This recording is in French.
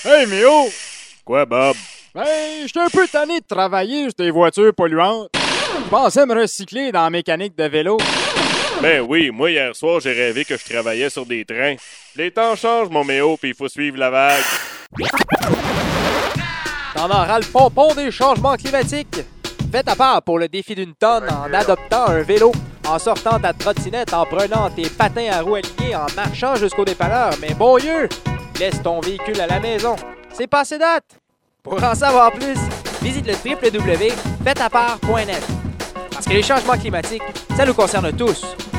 Hey Méo! Quoi, Bob? Ben, j'étais un peu tanné de travailler sur des voitures polluantes. Je pensais me recycler dans la mécanique de vélo. Ben oui, moi hier soir, j'ai rêvé que je travaillais sur des trains. Les temps changent, mon Méo, puis il faut suivre la vague. T'en auras le pompon des changements climatiques. Fais ta part pour le défi d'une tonne en adoptant un vélo, en sortant ta trottinette, en prenant tes patins à roues alignées, en marchant jusqu'au dépanneur. Mais bon Dieu, laisse ton véhicule à la maison. C'est passé date. Pour en savoir plus, visite le www.faitapart.net. Parce que les changements climatiques, ça nous concerne tous.